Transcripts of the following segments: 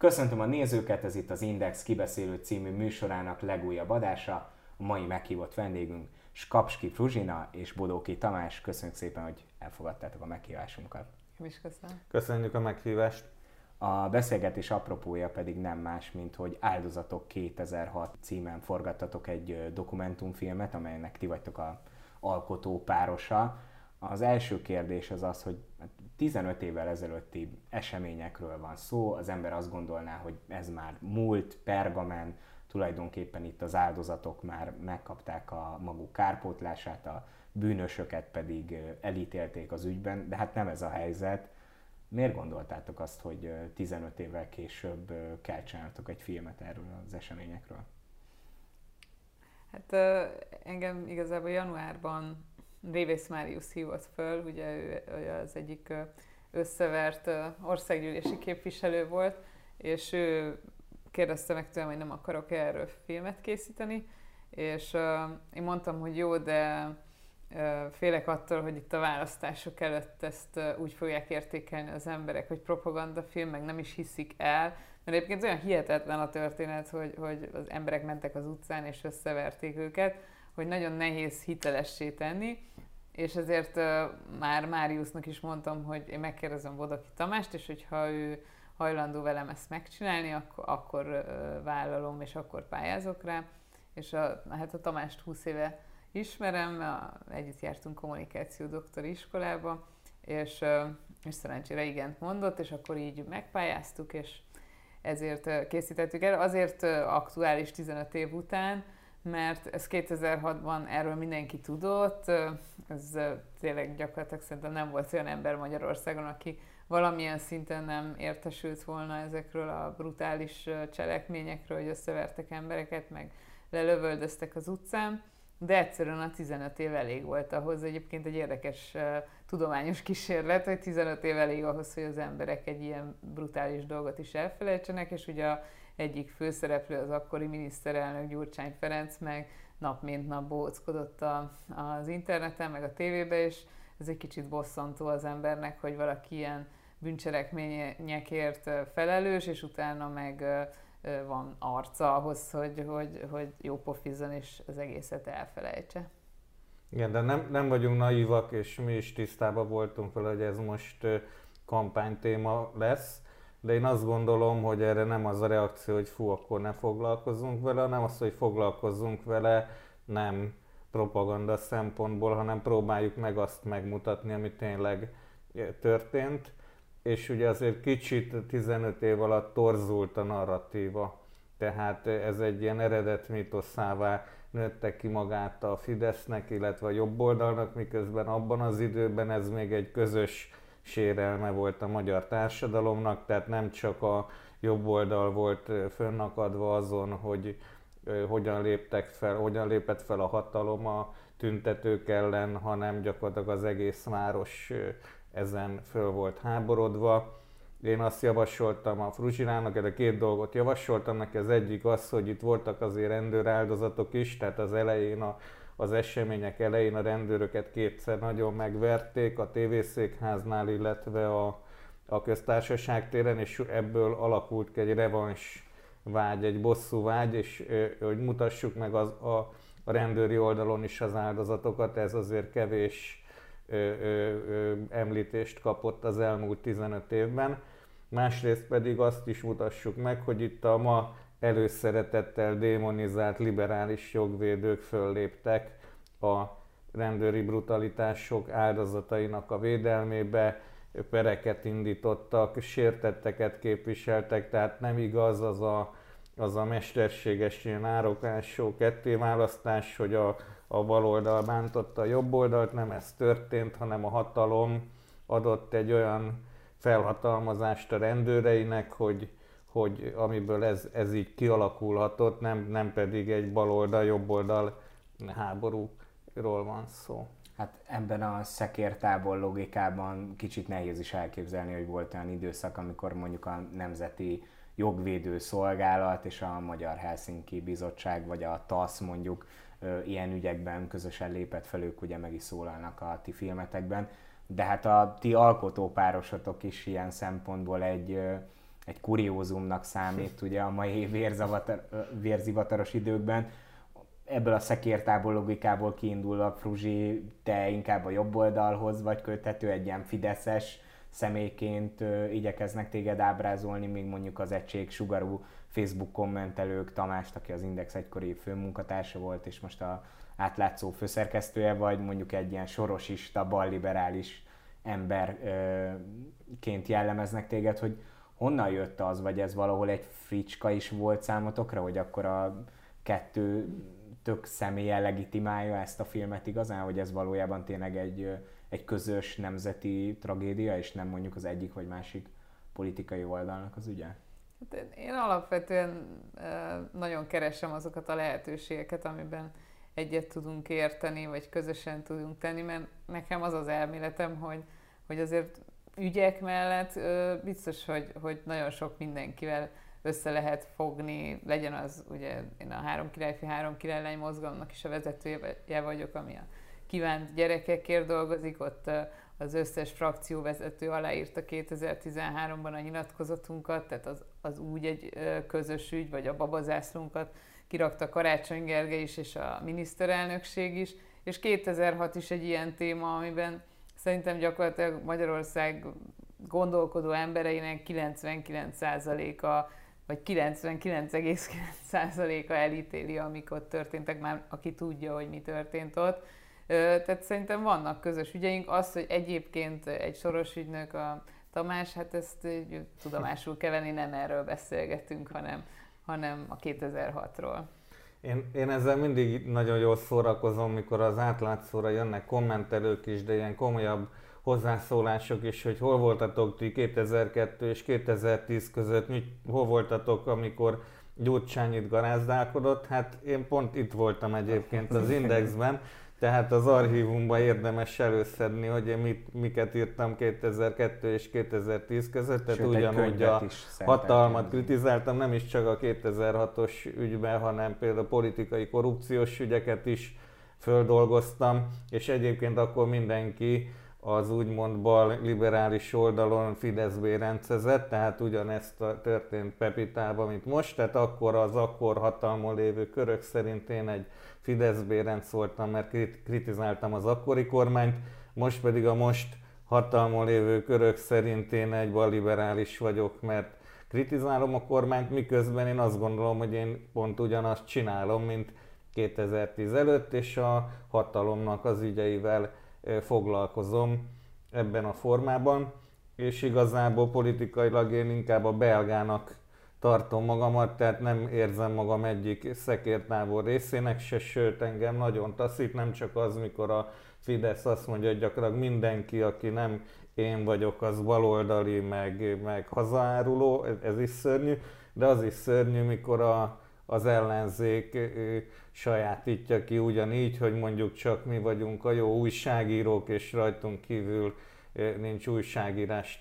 Köszöntöm a nézőket, ez itt az Index Kibeszélő című műsorának legújabb adása. A mai meghívott vendégünk Skapski Fruzsina és Bodóki Tamás. Köszönjük szépen, hogy elfogadtátok a meghívásunkat. Én is köszönöm. Köszönjük a meghívást. A beszélgetés apropója pedig nem más, mint hogy Áldozatok 2006 címen forgattatok egy dokumentumfilmet, amelynek ti vagytok a alkotó párosa. Az első kérdés az az, hogy 15 évvel ezelőtti eseményekről van szó, az ember azt gondolná, hogy ez már múlt, pergamen, tulajdonképpen itt az áldozatok már megkapták a maguk kárpótlását, a bűnösöket pedig elítélték az ügyben, de hát nem ez a helyzet. Miért gondoltátok azt, hogy 15 évvel később kell csináltok egy filmet erről az eseményekről? Hát engem igazából januárban Révész Máriusz hívott föl, ugye ő az egyik összevert országgyűlési képviselő volt, és ő kérdezte meg tőlem, hogy nem akarok erről filmet készíteni, és én mondtam, hogy jó, de félek attól, hogy itt a választások előtt ezt úgy fogják értékelni az emberek, hogy propagandafilm, meg nem is hiszik el, mert egyébként olyan hihetetlen a történet, hogy az emberek mentek az utcán és összeverték őket, hogy nagyon nehéz hitelessé tenni, és ezért már Máriusznak is mondtam, hogy én megkérdezem Bodóki Tamást, és hogyha ő hajlandó velem ezt megcsinálni, akkor vállalom, és akkor pályázok rá. És hát a Tamást 20 éve ismerem, együtt jártunk kommunikáció doktori iskolába, és szerencsére igent mondott, és akkor így megpályáztuk, és ezért készítettük el. Azért aktuális 15 év után, mert ez 2006-ban erről mindenki tudott, ez tényleg gyakorlatilag szerintem nem volt olyan ember Magyarországon, aki valamilyen szinten nem értesült volna ezekről a brutális cselekményekről, hogy összevertek embereket, meg lelövöldöztek az utcán, de egyszerűen a 15 év elég volt ahhoz, egyébként egy érdekes tudományos kísérlet, hogy 15 év elég ahhoz, hogy az emberek egy ilyen brutális dolgot is elfelejtsenek, és ugye egyik főszereplő, az akkori miniszterelnök Gyurcsány Ferenc meg nap mint nap bohóckodott az interneten, meg a tévében, és ez egy kicsit bosszantó az embernek, hogy valaki ilyen bűncselekményekért felelős, és utána meg van arca ahhoz, hogy jó pofizzon és az egészet elfelejtse. Igen, de nem vagyunk naívak, és mi is tisztában voltunk vele, hogy ez most kampánytéma lesz, de én azt gondolom, hogy erre nem az a reakció, hogy fú, akkor ne foglalkozzunk vele, hanem az, hogy foglalkozzunk vele, nem propaganda szempontból, hanem próbáljuk meg azt megmutatni, ami tényleg történt. És ugye azért kicsit 15 év alatt torzult a narratíva, tehát ez egy ilyen eredet mítoszává nőtte ki magát a Fidesznek, illetve a jobboldalnak, miközben abban az időben ez még egy közös sérelme volt a magyar társadalomnak, tehát nem csak a jobboldal volt fönnakadva azon, hogy hogyan lépett fel a hatalom a tüntetők ellen, hanem gyakorlatilag az egész város ezen föl volt háborodva. Én azt javasoltam a Fruzsinának, de két dolgot javasoltam neki. Az egyik az, hogy itt voltak azért rendőráldozatok is, tehát az elején, az események elején a rendőröket kétszer nagyon megverték a tévészékháznál, illetve a Köztársaság téren, és ebből alakult ki egy revans vágy, egy bosszú vágy, és hogy mutassuk meg a rendőri oldalon is az áldozatokat, ez azért kevés említést kapott az elmúlt 15 évben. Másrészt pedig azt is mutassuk meg, hogy itt a ma előszeretettel démonizált liberális jogvédők fölléptek a rendőri brutalitások áldozatainak a védelmébe, pereket indítottak, sértetteket képviseltek, tehát nem igaz az a mesterséges ilyen árokásó kettéválasztás, hogy a baloldal bántotta a jobboldalt, nem ez történt, hanem a hatalom adott egy olyan felhatalmazást a rendőreinek, hogy amiből ez így kialakulhatott, nem pedig egy baloldal-jobboldal háborúról van szó. Hát ebben a szekértábor logikában kicsit nehéz is elképzelni, hogy volt olyan időszak, amikor mondjuk a Nemzeti Jogvédő Szolgálat és a Magyar Helsinki Bizottság, vagy a TASZ mondjuk ilyen ügyekben közösen lépett fel, ők ugye meg is szólalnak a ti filmetekben, de hát a ti alkotópárosatok is ilyen szempontból egy egy kuriózumnak számít ugye a mai vérzivataros időkben. Ebből a szekértából logikából kiindulva, Fruzsi, te inkább a jobb oldalhoz vagy köthető, egy ilyen fideszes személyként igyekeznek téged ábrázolni, míg mondjuk az egységsugarú Facebook kommentelők, Tamást, aki az Index egykori főmunkatársa volt, és most a átlátszó főszerkesztője, vagy mondjuk egy ilyen sorosista, balliberális emberként jellemeznek téged, hogy honnan jött az, vagy ez valahol egy fricska is volt számotokra, hogy akkor a kettő tök személyen legitimálja ezt a filmet igazán, hogy ez valójában tényleg egy közös nemzeti tragédia, és nem mondjuk az egyik vagy másik politikai oldalnak az ügye? Én alapvetően nagyon keresem azokat a lehetőségeket, amiben egyet tudunk érteni, vagy közösen tudunk tenni, mert nekem az az elméletem, hogy azért ügyek mellett biztos, hogy nagyon sok mindenkivel össze lehet fogni, legyen az, ugye én a Három királyfi, Három királylány mozgalomnak is a vezetője vagyok, ami a kívánt gyerekekért dolgozik, ott az összes frakcióvezető aláírta 2013-ban a nyilatkozatunkat, tehát az úgy egy közös ügy, vagy a babazászlónkat kirakta Karácsony Gergely is, és a miniszterelnökség is, és 2006 is egy ilyen téma, amiben szerintem gyakorlatilag Magyarország gondolkodó embereinek 99%-a, vagy 99,9%-a elítéli, amik ott történtek, már aki tudja, hogy mi történt ott. Tehát szerintem vannak közös ügyeink. Az, hogy egyébként egy soros ügynök, a Tamás, hát ezt tudomásul kell venni, nem erről beszélgetünk, hanem a 2006-ról. Én ezzel mindig nagyon jól szórakozom, mikor az átlátszóra jönnek kommentelők is, de ilyen komolyabb hozzászólások is, hogy hol voltatok ti 2002 és 2010 között, hol voltatok, amikor Gyurcsány itt garázdálkodott. Hát én pont itt voltam egyébként az Indexben, tehát az archívumban érdemes előszedni, hogy én miket írtam 2002 és 2010 között, tehát ugyanúgy a hatalmat kritizáltam, nem is csak a 2006-os ügyben, hanem például politikai korrupciós ügyeket is földolgoztam, és egyébként akkor mindenki az úgymond bal liberális oldalon Fideszbe rendezett, tehát ugyanezt történt Pepitában, mint most, tehát akkor az akkor hatalmon lévő körök szerint én egy Fidesz-bérenc voltam, mert kritizáltam az akkori kormányt, most pedig a most hatalmon lévő körök szerint én egy balliberális vagyok, mert kritizálom a kormányt, miközben én azt gondolom, hogy én pont ugyanazt csinálom, mint 2010 előtt, és a hatalomnak az ügyeivel foglalkozom ebben a formában, és igazából politikailag én inkább a belgának tartom magamat, tehát nem érzem magam egyik szekértábor részének se, sőt engem nagyon taszít, nem csak az, mikor a Fidesz azt mondja, hogy gyakorlatilag mindenki, aki nem én vagyok, az baloldali, meg hazaáruló, ez is szörnyű, de az is szörnyű, mikor az ellenzék sajátítja ki ugyanígy, hogy mondjuk csak mi vagyunk a jó újságírók, és rajtunk kívül nincs újságírás.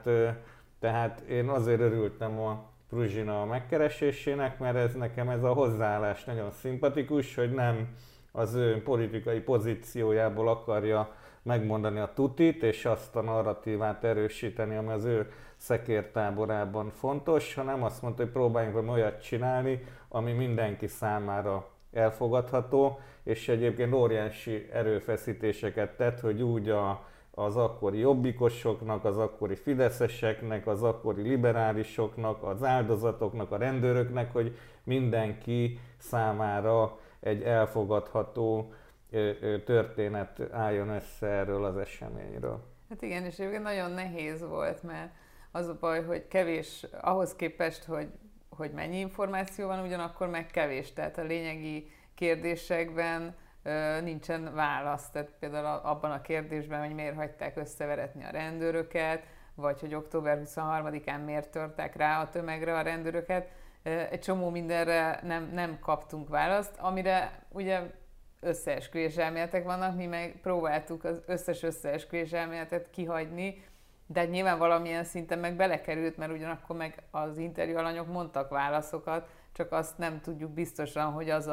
Tehát én azért örültem a Fruzsina megkeresésének, mert nekem ez a hozzáállás nagyon szimpatikus, hogy nem az ő politikai pozíciójából akarja megmondani a tutit, és azt a narratívát erősíteni, ami az ő szekértáborában fontos, hanem azt mondta, hogy próbáljunk olyat csinálni, ami mindenki számára elfogadható, és egyébként óriási erőfeszítéseket tett, hogy úgy az akkori jobbikosoknak, az akkori fideszeseknek, az akkori liberálisoknak, az áldozatoknak, a rendőröknek, hogy mindenki számára egy elfogadható történet álljon össze erről az eseményről. Hát igen, és egyébként nagyon nehéz volt, mert az a baj, hogy kevés, ahhoz képest, hogy mennyi információ van, ugyanakkor meg kevés. Tehát a lényegi kérdésekben nincsen válasz. Tehát például abban a kérdésben, hogy miért hagyták összeveretni a rendőröket, vagy hogy október 23-án miért törtek rá a tömegre a rendőröket. Egy csomó mindenre nem kaptunk választ, amire ugye összeesküvés elméletek vannak, mi meg próbáltuk az összes összeesküvés elméletet kihagyni, de nyilván valamilyen szinten meg belekerült, mert ugyanakkor meg az interjú alanyok mondtak válaszokat, csak azt nem tudjuk biztosan, hogy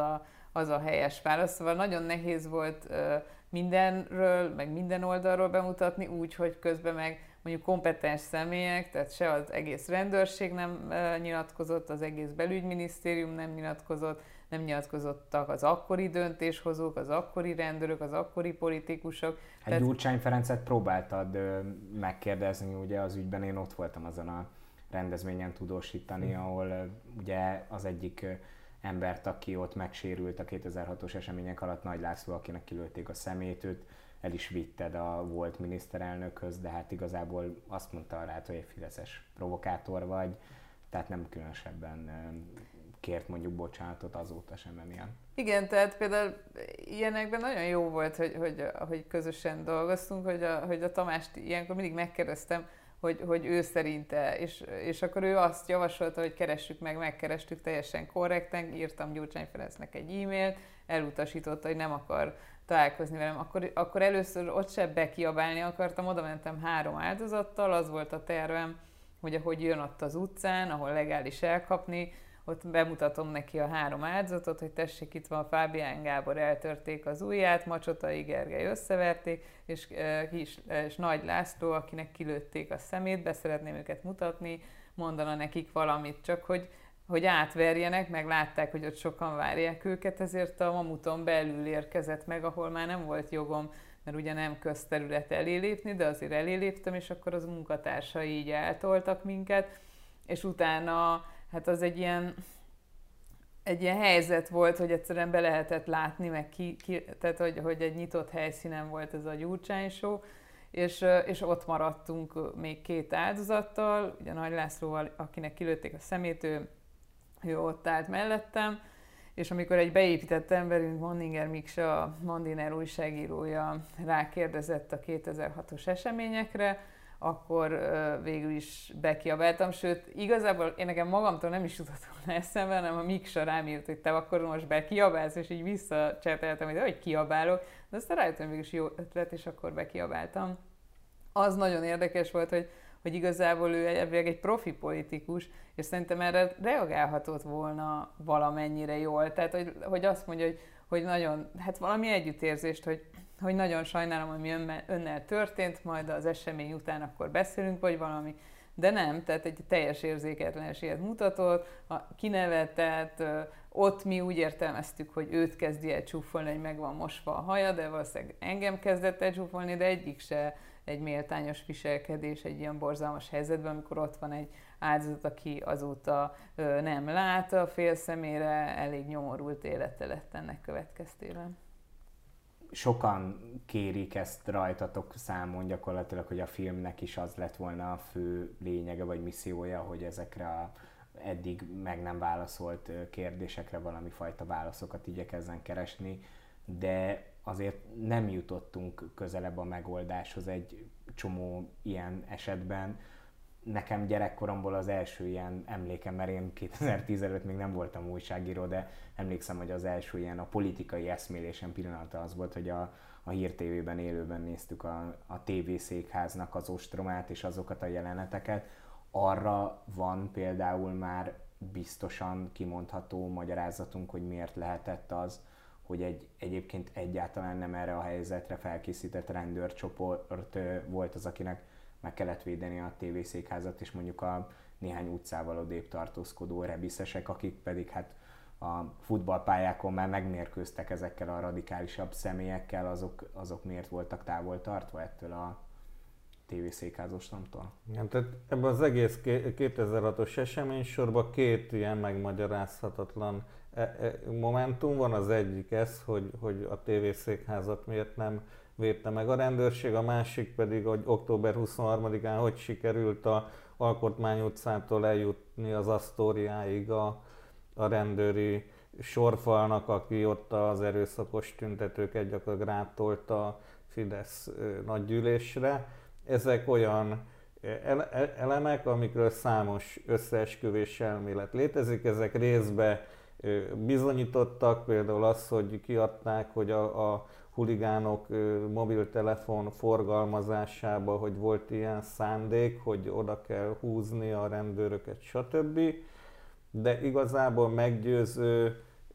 az a helyes válasz. Szóval nagyon nehéz volt mindenről, meg minden oldalról bemutatni, úgy, hogy közben meg mondjuk kompetens személyek, tehát se az egész rendőrség nem nyilatkozott, az egész belügyminisztérium nem nyilatkozott, nem nyilatkozottak az akkori döntéshozók, az akkori rendőrök, az akkori politikusok. Hát Gyurcsány Ferencet próbáltad megkérdezni, ugye az ügyben én ott voltam azon a rendezvényen tudósítani, ahol ugye az egyik embert, aki ott megsérült a 2006-os események alatt, Nagy László, akinek kilőtték a szemét, őt el is vitted a volt miniszterelnökhöz, de hát igazából azt mondta rá, hogy egy fideszes provokátor vagy, tehát nem különösebben kért mondjuk bocsánatot azóta sem emiatt. Igen, tehát például ilyenekben nagyon jó volt, hogy közösen dolgoztunk, hogy a Tamást ilyenkor mindig megkérdeztem, hogy ő szerinte, és akkor ő azt javasolta, hogy keressük meg, megkerestük teljesen korrekten, írtam Gyurcsány Ferencnek egy e-mailt, elutasította, hogy nem akar találkozni velem. Akkor először ott se bekiabálni akartam, oda mentem 3 áldozattal, az volt a tervem, hogy ahogy jön ott az utcán, ahol legális elkapni, ott bemutatom neki a 3 áldozatot, hogy tessék, itt van Fábián Gábor, eltörték az ujját, Macsotai Gergely összeverték, és Nagy László, akinek kilőtték a szemét, be szeretném őket mutatni, mondana nekik valamit, csak hogy átverjenek, meg látták, hogy ott sokan várják őket, ezért a Mamuton belül érkezett meg, ahol már nem volt jogom, mert ugye nem közterület elé lépni, de azért elé léptem, és akkor az munkatársai így eltoltak minket, és utána hát az egy ilyen helyzet volt, hogy egyszerűen be lehetett látni, meg tehát hogy egy nyitott helyszínen volt ez a Gyurcsány show, és ott maradtunk még 2 áldozattal, ugye Nagy Lászlóval, akinek kilőtték a szemét, ő ott állt mellettem, és amikor egy beépített emberünk, Mondinger Miksa, a Mandiner újságírója rákérdezett a 2006-os eseményekre, akkor végül is bekiabáltam, sőt, igazából én nekem magamtól nem is jutott volna eszembe, hanem a Miksa rám írt, hogy te akkor most bekiabálsz, és így visszacseteltem, hogy kiabálok, de aztán rájöttem, hogy mégis jó ötlet, és akkor bekiabáltam. Az nagyon érdekes volt, hogy igazából ő egy profi politikus, és szerintem erre reagálhatott volna valamennyire jól. Tehát, hogy azt mondja, hogy nagyon, hát valami együttérzést, hogy nagyon sajnálom, ami önnel történt, majd az esemény után akkor beszélünk, vagy valami. De nem, tehát egy teljes érzéketlenséget mutatott, kinevetett, ott mi úgy értelmeztük, hogy őt kezdi el csúfolni, hogy meg van mosva a haja, de valószínűleg engem kezdett el csúfolni, de egyik se egy méltányos viselkedés egy ilyen borzalmas helyzetben, amikor ott van egy áldozat, aki azóta nem lát a fél szemére, elég nyomorult élete lett ennek következtében. Sokan kérik ezt rajtatok számon gyakorlatilag, hogy a filmnek is az lett volna a fő lényege vagy missziója, hogy ezekre a eddig meg nem válaszolt kérdésekre valami fajta válaszokat igyekezzen keresni, de azért nem jutottunk közelebb a megoldáshoz egy csomó ilyen esetben. Nekem gyerekkoromból az első ilyen emlékem, mert én 2010 előtt még nem voltam újságíró, de emlékszem, hogy az első ilyen a politikai eszmélésem pillanata az volt, hogy a Hír TV-ben élőben néztük a tévészékháznak az ostromát és azokat a jeleneteket. Arra van például már biztosan kimondható magyarázatunk, hogy miért lehetett az, hogy egyébként egyáltalán nem erre a helyzetre felkészített rendőrcsoport volt az, akinek meg kellett védeni a tévészékházat, és mondjuk a néhány utcával odébb tartózkodó rebiszesek, akik pedig hát a futballpályákon már megmérkőztek ezekkel a radikálisabb személyekkel, azok miért voltak távol tartva ettől a tévészékházostomtól? Igen, tehát ebben az egész 2006-os eseménysorban 2 ilyen megmagyarázhatatlan momentum van. Az egyik ez, hogy a tévészékházat miért nem védte meg a rendőrség, a másik pedig, hogy október 23-án hogy sikerült a Alkotmány utcától eljutni az Asztóriáig a rendőri sorfalnak, aki ott az erőszakos tüntetőket gyakorlatilag rátolta a Fidesz nagygyűlésre. Ezek olyan elemek, amikről számos összeesküvés elmélet létezik, ezek részben bizonyítottak, például az, hogy kiadták, hogy a huligánok mobiltelefon forgalmazásába, hogy volt ilyen szándék, hogy oda kell húzni a rendőröket, stb. De igazából meggyőző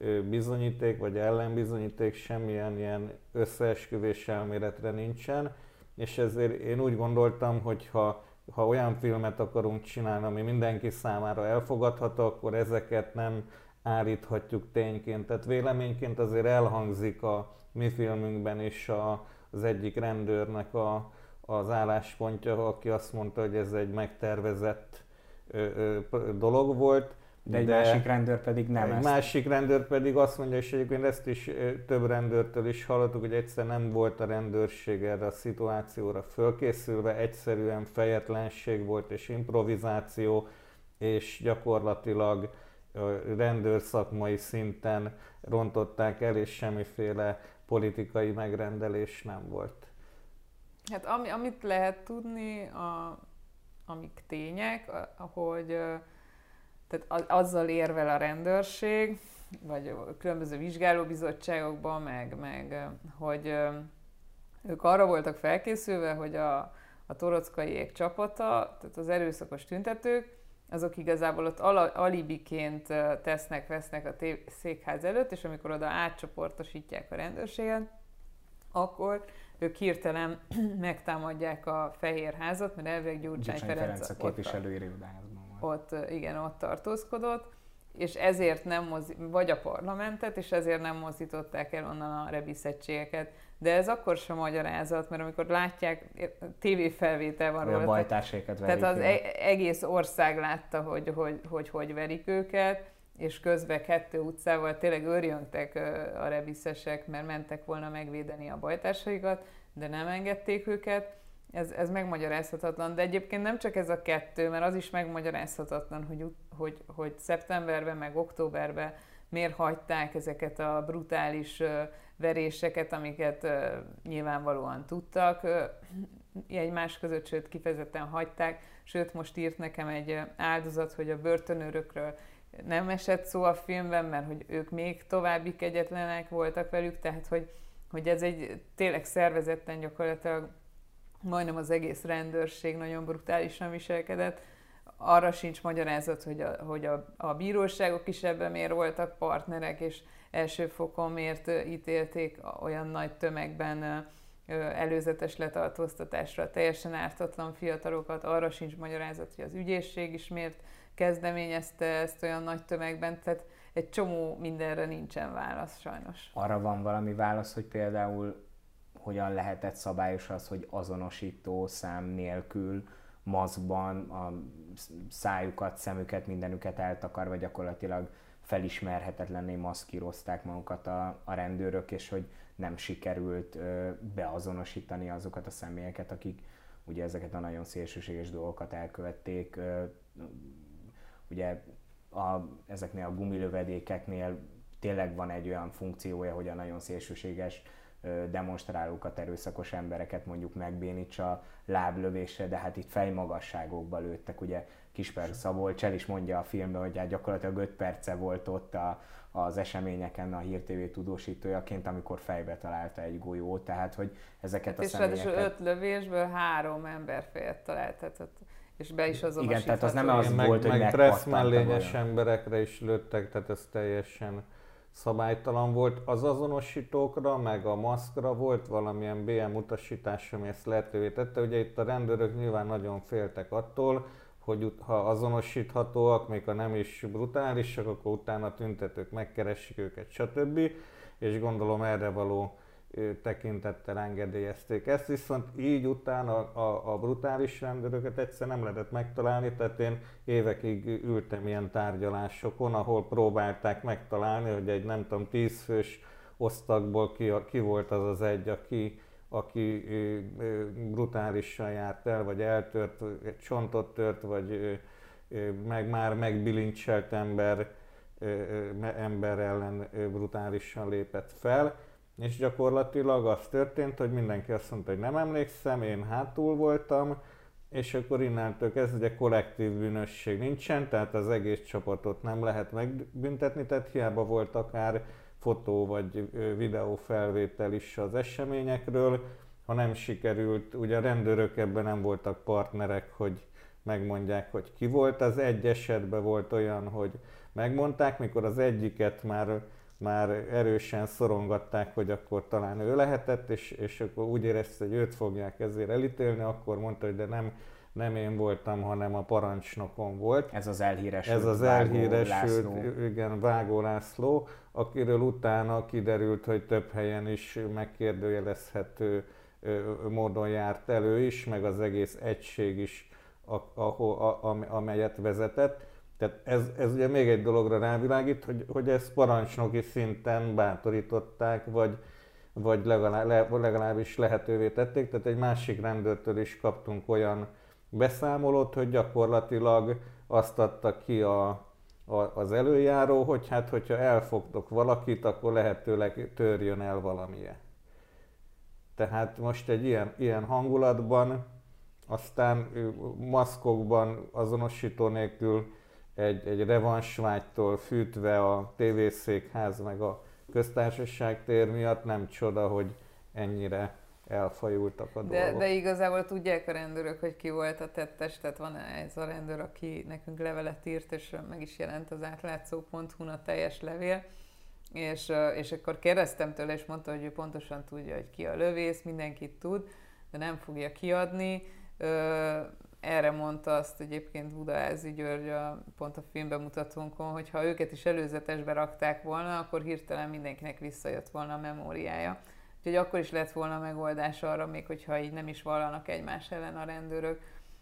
bizonyíték vagy ellenbizonyíték, semmilyen ilyen összeesküvés elméletre nincsen, és ezért én úgy gondoltam, hogy ha olyan filmet akarunk csinálni, ami mindenki számára elfogadható, akkor ezeket nem állíthatjuk tényként. Tehát véleményként azért elhangzik a mi filmünkben is az egyik rendőrnek az álláspontja, aki azt mondta, hogy ez egy megtervezett dolog volt. De egy másik rendőr pedig nem egy ezt. másik rendőr pedig azt mondja, és egyébként ezt is több rendőrtől is hallottuk, hogy egyszer nem volt a rendőrség erre a szituációra fölkészülve, egyszerűen fejetlenség volt és improvizáció, és gyakorlatilag rendőrszakmai szinten rontották el, és semmiféle politikai megrendelés nem volt. Hát amit lehet tudni, amik tények, hogy tehát azzal érvel a rendőrség, vagy a különböző vizsgálóbizottságokban, meg hogy ők arra voltak felkészülve, hogy a torockaiék csapata, tehát az erőszakos tüntetők, azok igazából ott alibiként vesznek a székház előtt, és amikor oda átcsoportosítják a rendőrséget, akkor ők hirtelen megtámadják a Fehérházat, mert elvileg Gyurcsány Ferenc a képviselői irodában ott tartózkodott, és ezért vagy a parlamentet, és ezért nem mozdították el onnan a rebiszettségeket. De ez akkor sem magyarázat, mert amikor látják, tévéfelvétel van róla. A bajtárséket verik. Tehát az egész ország látta, hogy verik őket, és közben 2 utcával tényleg őrjöngtek a rebiszesek, mert mentek volna megvédeni a bajtársaikat, de nem engedték őket. Ez megmagyarázhatatlan, de egyébként nem csak ez a 2, mert az is megmagyarázhatatlan, hogy szeptemberben meg októberben miért hagyták ezeket a brutális veréseket, amiket nyilvánvalóan tudtak egymás között, sőt kifejezetten hagyták, sőt most írt nekem egy áldozat, hogy a börtönőrökről nem esett szó a filmben, mert hogy ők még további kegyetlenek voltak velük, tehát hogy ez egy tényleg szervezetten gyakorlatilag majdnem az egész rendőrség nagyon brutálisan viselkedett. Arra sincs magyarázat, hogy a bíróságok is ebben miért voltak partnerek, és első fokon miért ítélték olyan nagy tömegben előzetes letartóztatásra teljesen ártatlan fiatalokat. Arra sincs magyarázat, hogy az ügyészség is miért kezdeményezte ezt olyan nagy tömegben. Tehát egy csomó mindenre nincsen válasz sajnos. Arra van valami válasz, hogy például hogyan lehetett szabályos az, hogy azonosító szám nélkül maszkban a szájukat, szemüket, mindenüket eltakarva gyakorlatilag felismerhetetlenné maszkírozták magukat a rendőrök, és hogy nem sikerült beazonosítani azokat a személyeket, akik ugye ezeket a nagyon szélsőséges dolgokat elkövették. Ugye ezeknél a gumilövedékeknél tényleg van egy olyan funkciója, hogy a nagyon szélsőséges demonstrálókat, erőszakos embereket mondjuk megbénítsa láblövésre, de hát itt fejmagasságokba lőttek. Ugye Kisper Szabolcs el is mondja a filmben, hogy hát gyakorlatilag 5 perce volt ott az eseményeken a Hír TV tudósítójaként, amikor fejbe találta egy golyót, tehát hogy ezeket a személyeket... És 5 lövésből 3 emberfejet talált, tehát és be is azonosítható. Igen, tehát az nem az volt, hogy megpattantak. Meg presszmellényes emberekre is lőttek, tehát ez teljesen szabálytalan volt. Az azonosítókra, meg a maszkra volt valamilyen BM utasítás, ami ezt lehetővé tette. Ugye itt a rendőrök nyilván nagyon féltek attól, hogy ha azonosíthatóak, még ha nem is brutálisak, akkor utána a tüntetők megkeresik őket, stb. És gondolom erre való tekintettel engedélyezték ezt, viszont így utána a brutális rendőröket egyszer nem lehetett megtalálni, tehát én évekig ültem ilyen tárgyalásokon, ahol próbálták megtalálni, hogy egy nem tudom 10 fős osztagból ki volt az az egy, aki brutálisan járt el, vagy eltört, egy csontot tört, vagy már megbilincselt ember ellen brutálisan lépett fel. És gyakorlatilag az történt, hogy mindenki azt mondta, hogy nem emlékszem, én hátul voltam, és akkor innentől kezdve kollektív bűnösség nincsen, tehát az egész csapatot nem lehet megbüntetni, tehát hiába volt akár fotó vagy videó felvétel is az eseményekről, ha nem sikerült, ugye a rendőrök ebben nem voltak partnerek, hogy megmondják, hogy ki volt, az egy esetben volt olyan, hogy megmondták, mikor az egyiket már már erősen szorongatták, hogy akkor talán ő lehetett, és akkor úgy érezte, hogy őt fogják ezért elítélni, akkor mondta, hogy de nem én voltam, hanem a parancsnokom volt. Ez az elhíresült Vágó László, akiről utána kiderült, hogy több helyen is megkérdőjelezhető módon járt elő is, meg az egész egység is, amelyet vezetett. Tehát ez ugye még egy dologra rávilágít, hogy ezt parancsnoki szinten bátorították, vagy legalábbis lehetővé tették. Tehát egy másik rendőrtől is kaptunk olyan beszámolót, hogy gyakorlatilag azt adta ki az előjáró, hogy hát hogyha elfogtok valakit, akkor lehetőleg törjön el valamilyen. Tehát most egy ilyen hangulatban, aztán maszkokban, azonosító nélkül egy revansvágytól fűtve a tévészékház meg a köztársaság tér miatt nem csoda, hogy ennyire elfajultak a dolgok. De igazából tudják a rendőrök, hogy ki volt a tettes, tehát van ez a rendőr, aki nekünk levelet írt, és meg is jelent az átlátszó.hu-n a teljes levél, és akkor kérdeztem tőle, és mondta, hogy ő pontosan tudja, hogy ki a lövész, mindenkit tud, de nem fogja kiadni. Erre mondta azt egyébként Budaházy György pont a filmbemutatónkon, hogy ha őket is előzetesbe rakták volna, akkor hirtelen mindenkinek visszajött volna a memóriája. Úgyhogy akkor is lett volna megoldás arra, még hogyha így nem is vallanak egymás ellen a rendőrök,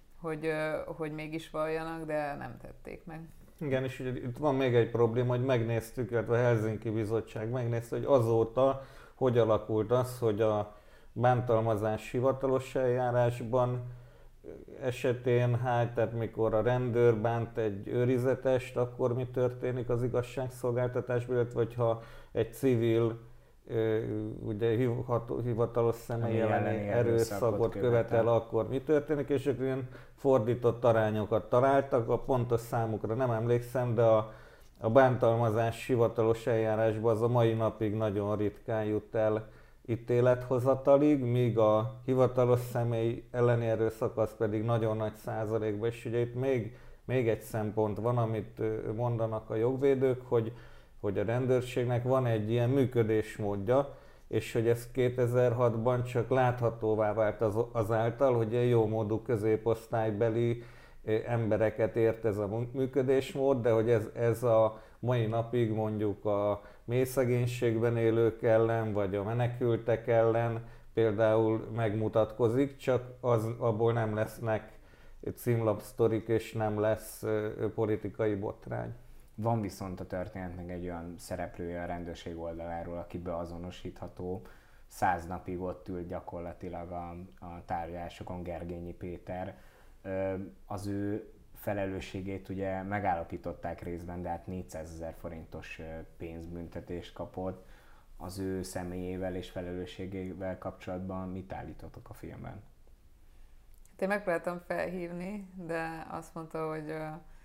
hogy mégis valljanak, de nem tették meg. Igen, és ugye itt van még egy probléma, hogy megnéztük, illetve a Helsinki Bizottság megnézte, hogy azóta hogy alakult az, hogy a bántalmazás hivatalos eljárásban esetén, tehát mikor a rendőr bánt egy őrizetest, akkor mi történik az igazságszolgáltatásban, illetve hogyha egy civil, ugye hivatalos személy elleni erőszakot követel, akkor mi történik, és ők ilyen fordított arányokat találtak, a pontos számukra nem emlékszem, de a bántalmazás hivatalos eljárásban az a mai napig nagyon ritkán jut el ítélethozatalig, míg a hivatalos személy elleni erőszak az pedig nagyon nagy százalékban, és ugye itt még egy szempont van, amit mondanak a jogvédők, hogy a rendőrségnek van egy ilyen működésmódja, és hogy ez 2006-ban csak láthatóvá vált azáltal, hogy egy jómódú középosztálybeli embereket ért ez a működésmód, de hogy ez a mai napig mondjuk a mély szegénységben élők ellen, vagy a menekültek ellen például megmutatkozik, csak abból nem lesznek címlapsztorik, és nem lesz politikai botrány. Van viszont a történetnek egy olyan szereplője a rendőrség oldaláról, aki beazonosítható. 100 napig ott ült gyakorlatilag a tárgyalásokon Gergényi Péter. Az ő felelősségét ugye megállapították részben, de hát 400 000 forintos pénzbüntetést kapott. Az ő személyével és felelősségével kapcsolatban mit állítotok a filmben? Én megpróbáltam felhívni, de azt mondta, hogy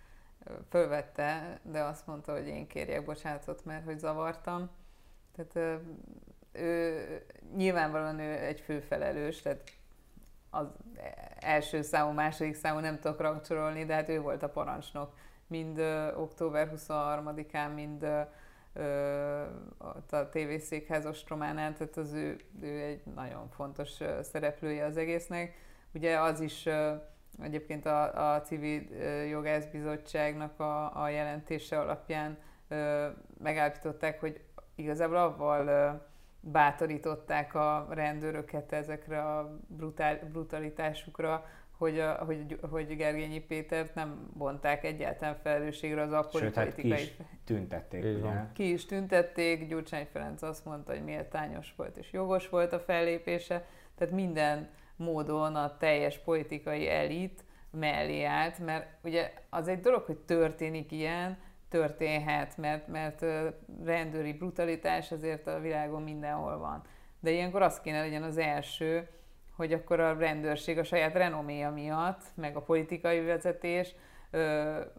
fölvette, de azt mondta, hogy én kérjek bocsánatot, mert hogy zavartam. Tehát nyilvánvalóan ő egy főfelelős, tehát az első számú, második számú nem tudok rangsorolni, de hát ő volt a parancsnok mind október 23-án, mind a tévészékház ostrománál, tehát ő egy nagyon fontos szereplője az egésznek. Ugye az is egyébként a Civil Jogászbizottságnak a jelentése alapján megállapították, hogy igazából avval bátorították a rendőröket ezekre a brutalitásukra, hogy Gergényi Pétert nem vonták egyáltalán felelősségre az akkori politikai... Sőt, hát ki is tüntették, ugye? Ki is tüntették, Gyurcsány Ferenc azt mondta, hogy méltányos volt és jogos volt a fellépése, tehát minden módon a teljes politikai elit mellé állt, mert ugye az egy dolog, hogy történik ilyen, történhet, mert rendőri brutalitás azért a világon mindenhol van. De ilyenkor az kéne legyen az első, hogy akkor a rendőrség a saját renoméja miatt, meg a politikai vezetés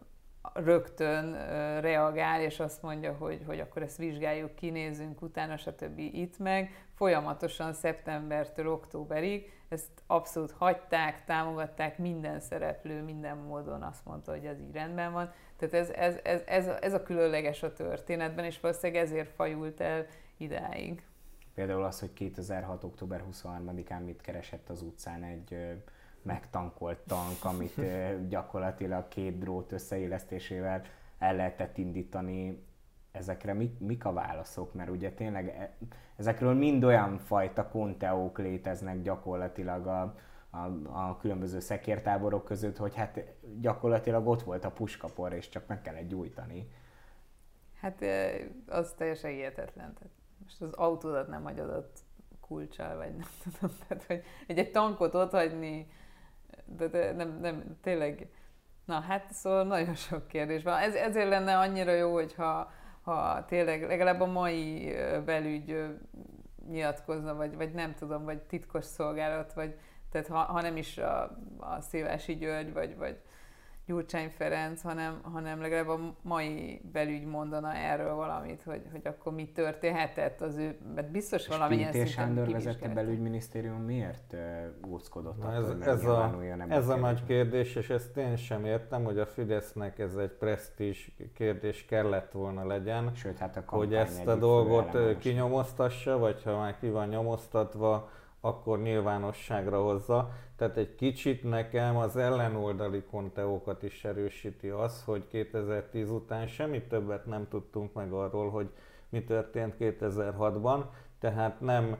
rögtön reagál, és azt mondja, hogy akkor ezt vizsgáljuk, kinézzünk utána, stb. Itt meg folyamatosan szeptembertől októberig ezt abszolút hagyták, támogatták, minden szereplő minden módon azt mondta, hogy ez így rendben van. Tehát ez a különleges a történetben, és valószínűleg ezért fajult el idáig. Például az, hogy 2006. október 23-án mit keresett az utcán egy megtankolt tank, amit gyakorlatilag 2 drót összeélesztésével el lehetett indítani. Ezekre mik a válaszok? Mert ugye tényleg ezekről mind olyan fajta konteók léteznek gyakorlatilag a különböző szekértáborok között, hogy hát gyakorlatilag ott volt a puskapor, és csak meg kellett gyújtani. Hát az teljesen hihetetlen. Tehát most az autódat nem hagyod kulccsal, vagy nem tudom, tehát hogy egy tankot otthagyni, de nem, tényleg, na hát szóval nagyon sok kérdés van. Ezért lenne annyira jó, hogyha tényleg legalább a mai belügy nyilatkozna, vagy nem tudom, vagy titkos szolgálat, vagy tehát ha nem is a Szévási György, vagy Gyurcsány Ferenc, hanem legalább a mai belügy mondana erről valamit, hogy akkor mi történhetett az ő, mert biztos valamilyen szinten kivizsgálta. Pintér Sándor vezette belügyminisztérium miért óckodott attól, hogy megnyilvánuljon? Ez a nagy kérdés, és ezt én sem értem, hogy a Fidesznek ez egy presztízs kérdés kellett volna legyen, sőt, hát hogy ezt a dolgot kinyomoztassa, vagy ha már ki van nyomoztatva, akkor nyilvánosságra hozza. Tehát egy kicsit nekem az ellenoldali konteókat is erősíti az, hogy 2010 után semmi többet nem tudtunk meg arról, hogy mi történt 2006-ban, tehát nem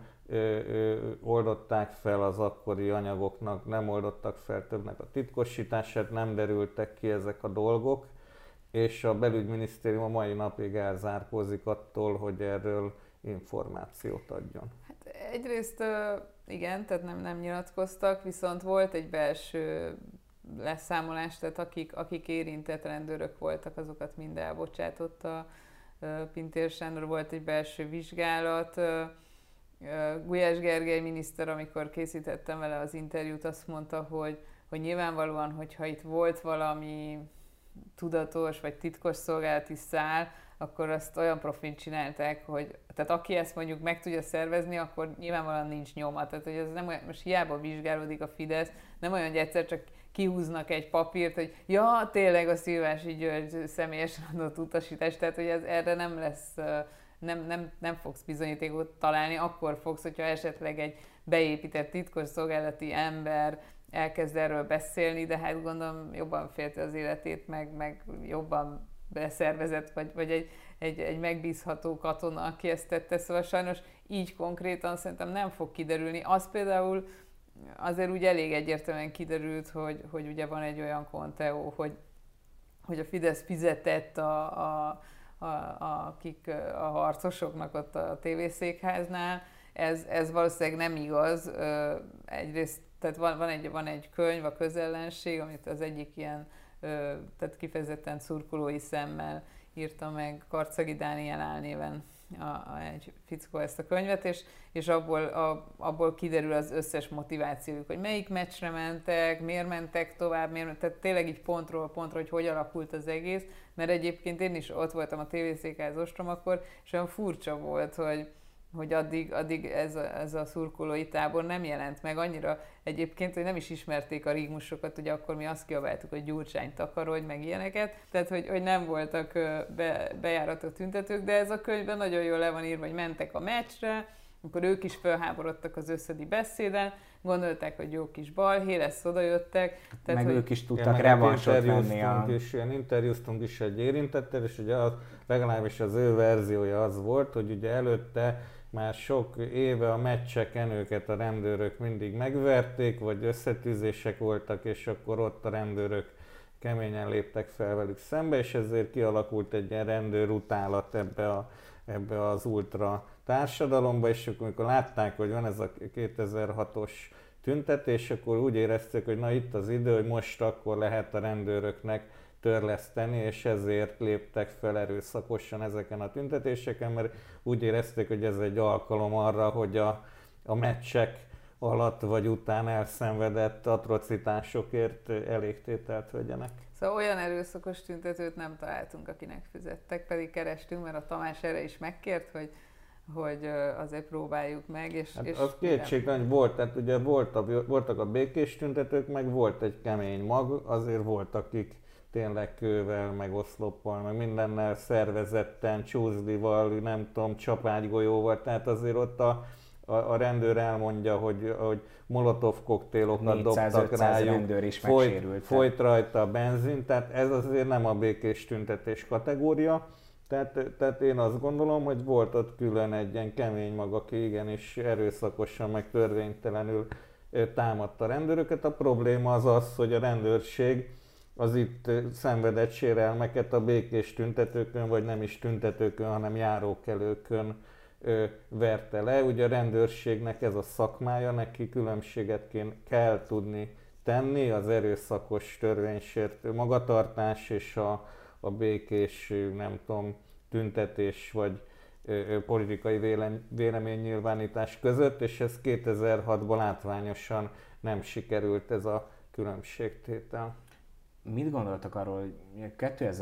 oldották fel az akkori anyagoknak, nem oldottak fel többnek a titkosítását, nem derültek ki ezek a dolgok, és a belügyminisztérium a mai napig elzárkózik attól, hogy erről információt adjon. Hát egyrészt igen, tehát nem nyilatkoztak, viszont volt egy belső leszámolás, tehát akik érintett rendőrök voltak, azokat mind elbocsátotta Pintér Sándor, volt egy belső vizsgálat. Gulyás Gergely miniszter, amikor készítettem vele az interjút, azt mondta, hogy nyilvánvalóan, hogyha itt volt valami tudatos vagy titkos szolgálati szál, akkor azt olyan profin csinálták, hogy tehát aki ezt mondjuk meg tudja szervezni, akkor nyilvánvalóan nincs nyoma. Tehát, hogy ez nem olyan, most hiába vizsgálódik a Fidesz, nem olyan, hogy egyszer csak kihúznak egy papírt, hogy ja, tényleg a Szilvási György személyesen adott utasítás, tehát hogy ez erre nem lesz, nem fogsz bizonyítékot találni, akkor fogsz, hogyha esetleg egy beépített titkos szolgálati ember elkezd erről beszélni, de hát gondolom jobban félte az életét, meg jobban beszervezett, vagy egy megbízható katona, aki ezt tette, szóval sajnos így konkrétan szerintem nem fog kiderülni. Az például azért úgy elég egyértelműen kiderült, hogy ugye van egy olyan konteó, hogy a Fidesz fizetett akik a harcosoknak ott a tévészékháznál. Ez valószínűleg nem igaz. Egyrészt tehát van egy könyv, a Közellenség, amit az egyik ilyen tehát kifejezetten szurkolói szemmel írta meg Karczagi Dániel álnéven egy fickó ezt a könyvet, és abból kiderül az összes motivációjuk, hogy melyik meccsre mentek, miért mentek tovább, tehát tényleg így pontról pontra, hogy alakult az egész, mert egyébként én is ott voltam a tévészékház ostromakor, és olyan furcsa volt, hogy addig ez a szurkolói tábor nem jelent meg annyira egyébként, hogy nem is ismerték a rigmusokat, ugye akkor mi azt kiabáltuk, hogy Gyurcsány takarodj, meg ilyeneket, tehát hogy nem voltak bejáratott tüntetők, de ez a könyvben nagyon jól le van írva, hogy mentek a meccsre, akkor ők is felháborodtak az összödi beszéden, gondolták, hogy jó kis balhé lesz, odajöttek. Tehát, meg ők is tudtak revansot venni. Ilyen interjúztunk is egy érintettel, és ugye legalábbis az ő verziója az volt, hogy ugye előtte már sok éve a meccseken őket a rendőrök mindig megverték, vagy összetűzések voltak, és akkor ott a rendőrök keményen léptek fel velük szembe, és ezért kialakult egy ilyen rendőrutálat ebbe az ultra társadalomba, és akkor amikor látták, hogy van ez a 2006-os tüntetés, akkor úgy érezték, hogy na itt az idő, hogy most akkor lehet a rendőröknek törleszteni, és ezért léptek fel erőszakosan ezeken a tüntetéseken, mert úgy érezték, hogy ez egy alkalom arra, hogy a meccsek alatt vagy után elszenvedett atrocitásokért elégtételt vegyenek. Szóval olyan erőszakos tüntetőt nem találtunk, akinek fizettek, pedig kerestünk, mert a Tamás erre is megkért, hogy azért próbáljuk meg. Hát az kétségtelen, hogy volt, tehát ugye voltak a békés tüntetők, meg volt egy kemény mag, azért voltak, akik tényleg kővel, meg oszloppal, meg mindennel szervezetten, csúszdival, nem tudom, csapágygolyóval, tehát azért ott a rendőr elmondja, hogy molotov koktélokat dobtak rájuk, folyt rajta a benzin, tehát ez azért nem a békés tüntetés kategória. Tehát én azt gondolom, hogy volt ott külön egy ilyen kemény mag, aki igenis erőszakosan, meg törvénytelenül támadta a rendőröket. A probléma az az, hogy a rendőrség az itt szenvedett sérelmeket a békés tüntetőkön, vagy nem is tüntetőkön, hanem járókelőkön verte le. Ugye a rendőrségnek ez a szakmája, neki különbséget kell tudni tenni az erőszakos törvénysértő magatartás és a békés, nem tudom, tüntetés vagy politikai véleménynyilvánítás között, és ez 2006-ban látványosan nem sikerült ez a különbségtétel. Mit gondoltak arról, hogy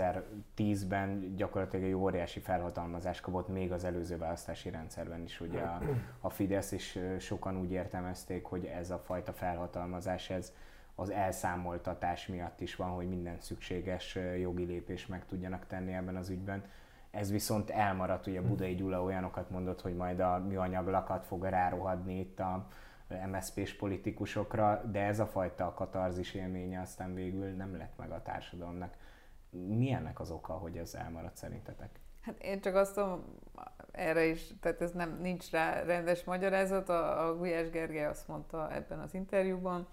2010-ben gyakorlatilag egy óriási felhatalmazás kapott még az előző választási rendszerben is, ugye a Fidesz is sokan úgy értelmezték, hogy ez a fajta felhatalmazás, ez az elszámoltatás miatt is van, hogy minden szükséges jogi lépést meg tudjanak tenni ebben az ügyben. Ez viszont elmaradt, ugye Budai Gyula olyanokat mondott, hogy majd a műanyag lakat fog rárohadni itt a MSZP-s politikusokra, de ez a fajta katarzis élménye aztán végül nem lett meg a társadalomnak. Mi ennek az oka, hogy ez elmaradt szerintetek? Hát én csak azt tudom, erre is, tehát ez nincs rá rendes magyarázat, a Gulyás Gergely azt mondta ebben az interjúban,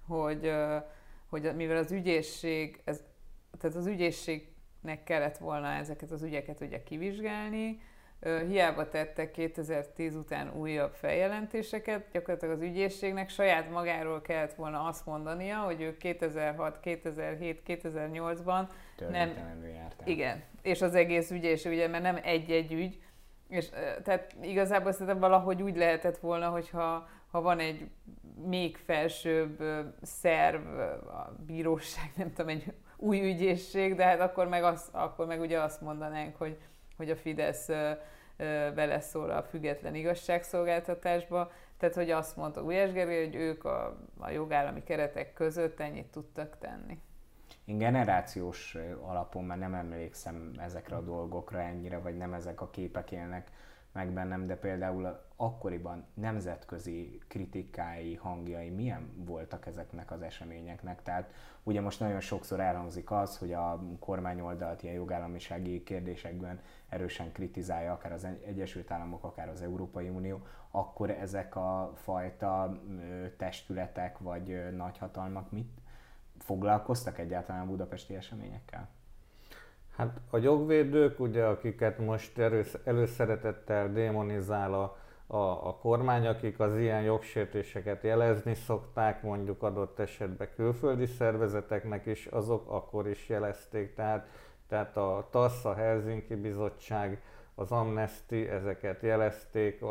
hogy mivel az ügyészség, tehát az ügyészségnek kellett volna ezeket az ügyeket ugye kivizsgálni, hiába tettek 2010 után újabb feljelentéseket, gyakorlatilag az ügyészségnek saját magáról kellett volna azt mondania, hogy ők 2006, 2007, 2008-ban nem... járták. Igen, és az egész ügyészség, ugye, mert nem egy-egy ügy, és tehát igazából szerintem valahogy úgy lehetett volna, hogyha van egy még felsőbb szerv, a bíróság, nem tudom, egy új ügyészség, de hát akkor meg ugye azt mondanánk, hogy a Fidesz beleszól a független igazságszolgáltatásba. Tehát, hogy azt mondta Gulyás Gergely, hogy ők a jogállami keretek között ennyit tudtak tenni. Én generációs alapon már nem emlékszem ezekre a dolgokra ennyire, vagy nem ezek a képek élnek meg bennem, de például akkoriban nemzetközi kritikái, hangjai milyen voltak ezeknek az eseményeknek. Tehát ugye most nagyon sokszor elhangzik az, hogy a kormányoldalt ilyen jogállamisági kérdésekben erősen kritizálja akár az Egyesült Államok, akár az Európai Unió, akkor ezek a fajta testületek vagy nagyhatalmak mit foglalkoztak egyáltalán a budapesti eseményekkel? Hát a jogvédők, ugye, akiket most előszeretettel démonizál a kormány, akik az ilyen jogsértéseket jelezni szokták, mondjuk adott esetben külföldi szervezeteknek is, azok akkor is jelezték. Tehát a TASZ, a Helsinki Bizottság, az Amnesty, ezeket jelezték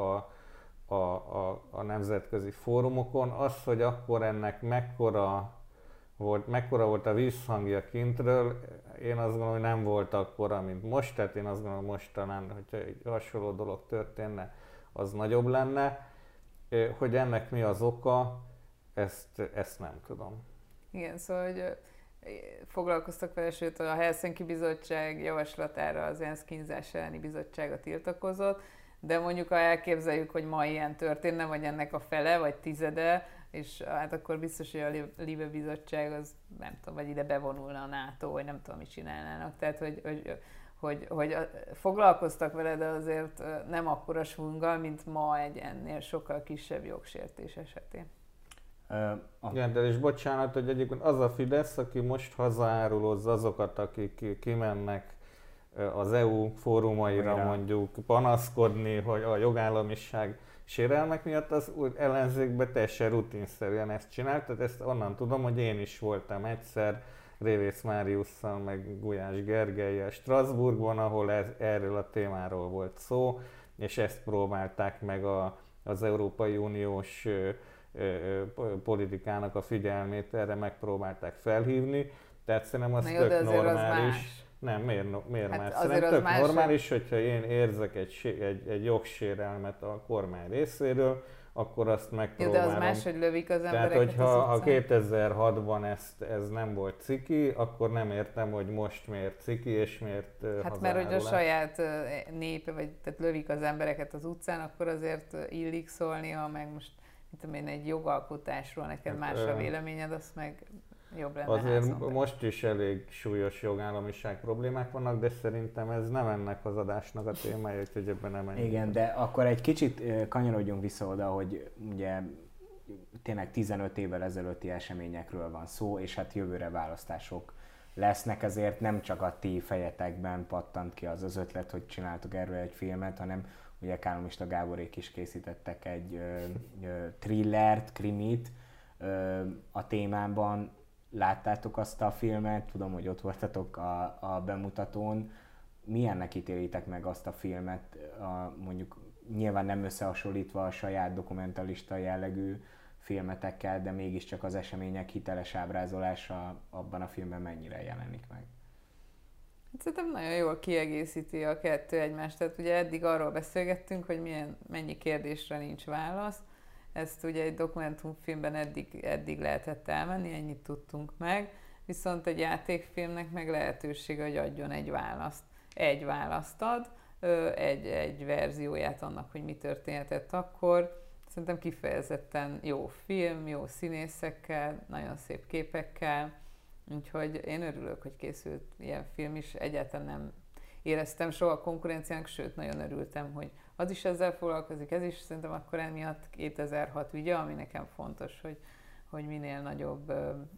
a nemzetközi fórumokon. Az, hogy akkor ennek mekkora volt a visszhangja kintről, én azt gondolom, hogy nem volt akkora, mint most, tehát én azt gondolom, most talán, hogyha egy hasonló dolog történne, az nagyobb lenne. Hogy ennek mi az oka, ezt nem tudom. Igen, szóval, hogy foglalkoztak vele, sőt a Helsinki Bizottság javaslatára az ENSZ kínzás elleni bizottsága tiltakozott, de mondjuk ha elképzeljük, hogy ma ilyen történne, vagy ennek a fele, vagy tizede, és hát akkor biztos, hogy a Libe Bizottság az nem tudom, vagy ide bevonulna a NATO, vagy nem tudom, mit csinálnának. Tehát, hogy foglalkoztak vele, de azért nem akkora svunggal, mint ma egy ennél sokkal kisebb jogsértés esetén. Igen, de és bocsánat, hogy egyébként az a Fidesz, aki most hazaárulozza azokat, akik kimennek az EU fórumaira mondjuk panaszkodni, hogy a jogállamiság sérelmek miatt, az úgy ellenzékben teljesen rutinszerűen ezt csinált, tehát ezt onnan tudom, hogy én is voltam egyszer Révész Máriusszal, meg Gulyás Gergellyel Strasbourgban, ahol erről a témáról volt szó, és ezt próbálták meg az Európai Uniós politikának a figyelmét erre megpróbálták felhívni, tehát szerintem az jó, tök normális. Az nem, miért hát más? Szerintem tök más, normális, hogyha én érzek egy jogsérelmet a kormány részéről, akkor azt megpróbálom. Jó, de az más, hogy lövik az embereket. Tehát, hogyha 2006-ban ez nem volt ciki, akkor nem értem, hogy most miért ciki, és miért hát mert hogy a saját népe, vagy tehát lövik az embereket az utcán, akkor azért illik szólni, ha meg most egy jogalkotásról neked más a véleményed, azt meg jobb lenne. Azért most is elég súlyos jogállamiság problémák vannak, de szerintem ez nem ennek az adásnak a témája, úgyhogy ebben nem menjünk. Igen, de akkor egy kicsit kanyarodjunk vissza oda, hogy ugye tényleg 15 évvel ezelőtti eseményekről van szó, és hát jövőre választások lesznek, ezért nem csak a ti fejetekben pattant ki az ötlet, hogy csináltuk erről egy filmet, hanem ugye Kálomista Gáborék is készítettek egy thrillert, krimit a témában. Láttátok azt a filmet, tudom, hogy ott voltatok a bemutatón. Milyennek ítélitek meg azt a filmet, mondjuk nyilván nem összehasonlítva a saját dokumentalista jellegű filmetekkel, de mégiscsak az események hiteles ábrázolása abban a filmben mennyire jelenik meg? Szerintem nagyon jól kiegészíti a kettő egymást. Tehát ugye eddig arról beszélgettünk, hogy mennyi kérdésre nincs válasz. Ezt ugye egy dokumentumfilmben eddig lehetett elmenni, ennyit tudtunk meg, viszont egy játékfilmnek meg lehetősége, hogy adjon egy választ. Egy választ ad, egy verzióját annak, hogy mi történhetett akkor. Szerintem kifejezetten jó film, jó színészekkel, nagyon szép képekkel, úgyhogy én örülök, hogy készült ilyen film is. Egyáltalán nem éreztem soha konkurenciának, sőt, nagyon örültem, hogy az is ezzel foglalkozik, ez is szerintem akkor emiatt 2006 vigye, ami nekem fontos, hogy minél nagyobb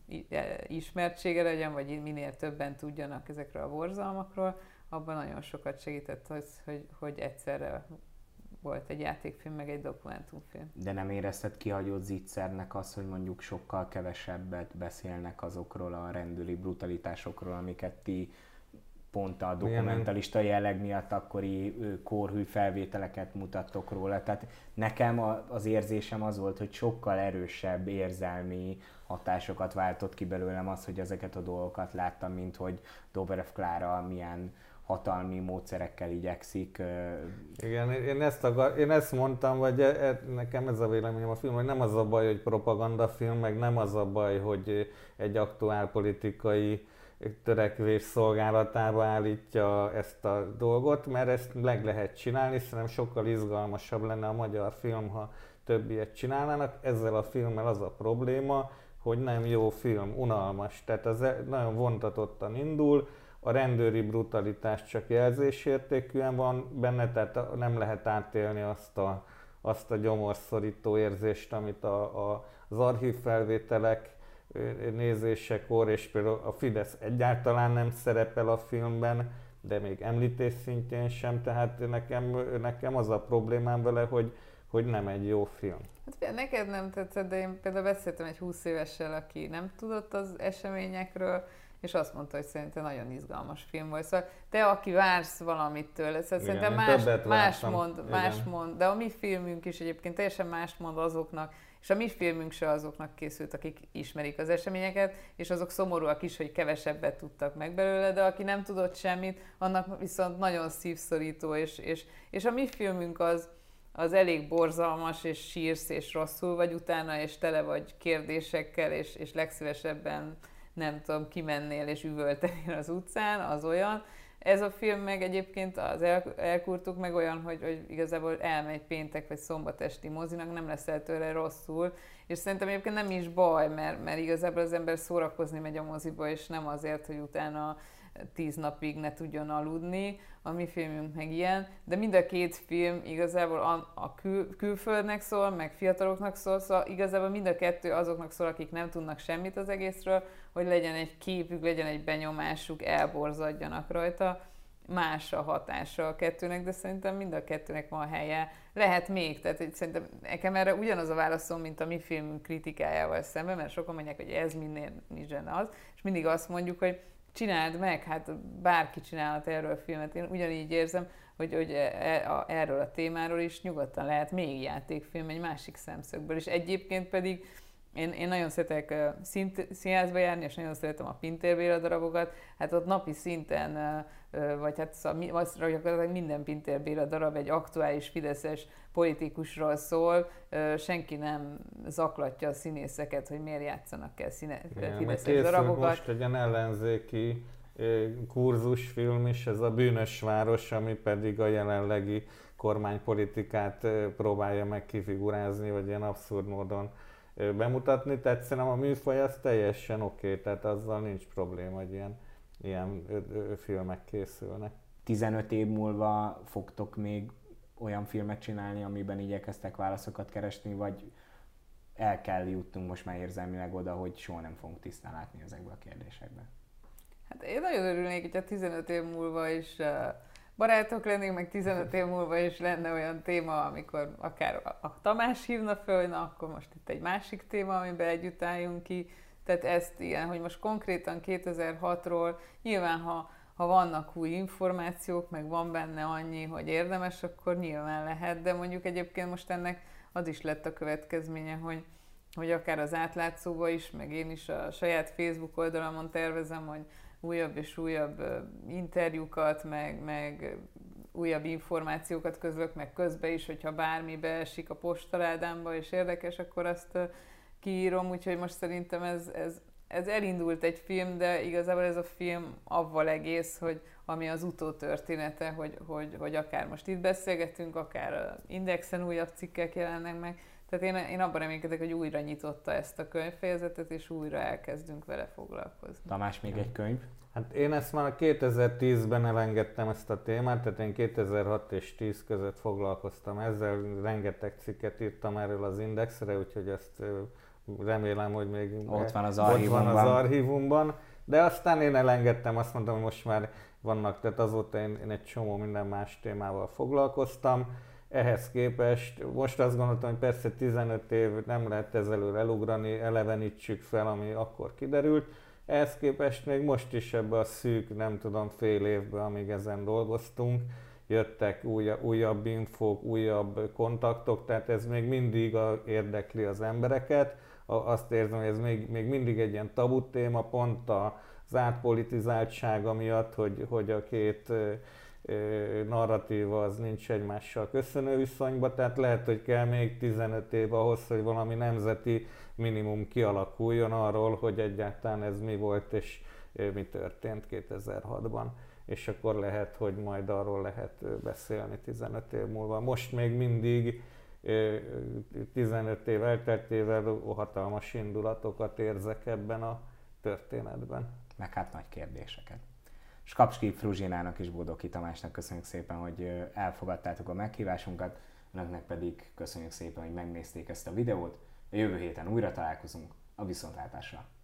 ismertsége legyen, vagy minél többen tudjanak ezekről a borzalmakról. Abban nagyon sokat segített az, hogy egyszerre volt egy játékfilm, meg egy dokumentumfilm. De nem érezted kihagyott zicsernek az, hogy mondjuk sokkal kevesebbet beszélnek azokról a rendőri brutalitásokról, amiket ti pont a dokumentalista jelleg miatt akkori kórhű felvételeket mutattok róla. Tehát nekem az érzésem az volt, hogy sokkal erősebb érzelmi hatásokat váltott ki belőlem az, hogy ezeket a dolgokat láttam, mint hogy Dobrev Klára milyen hatalmi módszerekkel igyekszik. Igen, én ezt mondtam, vagy nekem ez a véleményem a film, hogy nem az a baj, hogy propagandafilm, meg nem az a baj, hogy egy aktuál politikai törekvés szolgálatába állítja ezt a dolgot, mert ezt meg lehet csinálni, szerintem sokkal izgalmasabb lenne a magyar film, ha több ilyet csinálnának. Ezzel a filmmel az a probléma, hogy nem jó film, unalmas, tehát az nagyon vontatottan indul, a rendőri brutalitás csak jelzésértékűen van benne, tehát nem lehet átélni azt a gyomorszorító érzést, amit az archívfelvételek nézésekor, és például a Fidesz egyáltalán nem szerepel a filmben, de még említés szintjén sem, tehát nekem az a problémám vele, hogy nem egy jó film. Hát neked nem tetszett, de én például beszéltem egy 20 évessel, aki nem tudott az eseményekről, és azt mondta, hogy szerintem nagyon izgalmas film volt. Szóval te, aki vársz valamit tőle, szóval szerintem más mond, de a mi filmünk is egyébként teljesen más mond azoknak, és a mi filmünk se azoknak készült, akik ismerik az eseményeket, és azok szomorúak is, hogy kevesebbet tudtak meg belőle, de aki nem tudott semmit, annak viszont nagyon szívszorító, és a mi filmünk az elég borzalmas, és sírsz, és rosszul vagy utána, és tele vagy kérdésekkel, és legszívesebben nem tudom, kimennél és üvöltenél az utcán, az olyan. Ez a film meg egyébként az elkurtuk meg olyan, hogy igazából elmegy péntek vagy szombat esti mozinak, nem lesz el tőle rosszul, és szerintem egyébként nem is baj, mert igazából az ember szórakozni megy a moziba, és nem azért, hogy utána 10 napig ne tudjon aludni, a mi filmünk meg ilyen, de mind a két film igazából a külföldnek szól, meg fiataloknak szól, szóval igazából mind a kettő azoknak szól, akik nem tudnak semmit az egészről, hogy legyen egy képük, legyen egy benyomásuk, elborzadjanak rajta. Más a hatása a kettőnek, de szerintem mind a kettőnek van helye. Lehet még, tehát szerintem nekem erre ugyanaz a válaszom, mint a mi filmünk kritikájával szemben, mert sokan mondják, hogy ez minél nincsen az, és mindig azt mondjuk, hogy csináld meg, hát bárki csinálhat erről filmet. Én ugyanígy érzem, hogy erről a témáról is nyugodtan lehet még játékfilm egy másik szemszögből. És egyébként pedig én nagyon szeretek színházba járni, és nagyon szeretem a Pintér Béla darabokat. Hát ott napi szinten, vagy hát gyakorlatilag minden Pintér Béla darab egy aktuális fideszes politikusról szól. Senki nem zaklatja a színészeket, hogy miért játszanak el fideszes darabokat. Most egy ilyen ellenzéki kurzusfilm is, ez a Bűnös város, ami pedig a jelenlegi kormánypolitikát próbálja meg kifigurázni, vagy ilyen abszurd módon bemutatni. Tehát szerintem a műfaj az teljesen oké, tehát azzal nincs probléma, hogy ilyen filmek készülnek. 15 év múlva fogtok még olyan filmet csinálni, amiben igyekeztek válaszokat keresni, vagy el kell jutnunk most már érzelmileg oda, hogy soha nem fogunk tisztán látni ezekbe a kérdésekbe? Hát én nagyon örülnék, hogyha 15 év múlva is barátok lennénk, meg 15 év múlva is lenne olyan téma, amikor akár a Tamás hívna föl, hogy na akkor most itt egy másik téma, amiben együtt álljunk ki. Tehát ezt ilyen, hogy most konkrétan 2006-ról nyilván, ha vannak új információk, meg van benne annyi, hogy érdemes, akkor nyilván lehet, de mondjuk egyébként most ennek az is lett a következménye, hogy akár az átlátszóba is, meg én is a saját Facebook oldalamon tervezem, hogy újabb és újabb interjúkat, meg újabb információkat közlök, meg közben is, hogyha bármi beesik a postaládámba és érdekes, akkor azt kiírom, úgyhogy most szerintem ez elindult egy film, de igazából ez a film avval egész, hogy ami az utótörténete, hogy akár most itt beszélgetünk, akár a Indexen újabb cikkek jelennek meg. Tehát én abban reménykedek, hogy újra nyitotta ezt a könyvfejezetet, és újra elkezdünk vele foglalkozni. Tamás, még egy könyv? Hát én ezt már 2010-ben elengedtem ezt a témát, tehát én 2006 és 10 között foglalkoztam ezzel, rengeteg cikket írtam erről az Indexre, úgyhogy ezt remélem, hogy még ott van az archívumban. De aztán én elengedtem, azt mondtam, hogy most már vannak, tehát azóta én egy csomó minden más témával foglalkoztam. Ehhez képest most azt gondoltam, hogy persze 15 év nem lehet ezelőtt elugrani, elevenítsük fel, ami akkor kiderült. Ehhez képest még most is ebbe a szűk, nem tudom, fél évben, amíg ezen dolgoztunk, jöttek újabb infók, újabb kontaktok, tehát ez még mindig érdekli az embereket. Azt érzem, hogy ez még mindig egy ilyen tabu téma, pont az átpolitizáltsága miatt, hogy a két narratíva az nincs egymással köszönő viszonyban, tehát lehet, hogy kell még 15 év ahhoz, hogy valami nemzeti minimum kialakuljon arról, hogy egyáltalán ez mi volt és mi történt 2006-ban. És akkor lehet, hogy majd arról lehet beszélni 15 év múlva. Most még mindig 15 év elteltével hatalmas indulatokat érzek ebben a történetben. Meg hát nagy kérdéseket. Skapski Fruzsinának és Bódoki Tamásnak köszönjük szépen, hogy elfogadtátok a meghívásunkat, önöknek pedig köszönjük szépen, hogy megnézték ezt a videót. A jövő héten újra találkozunk, a viszontlátásra!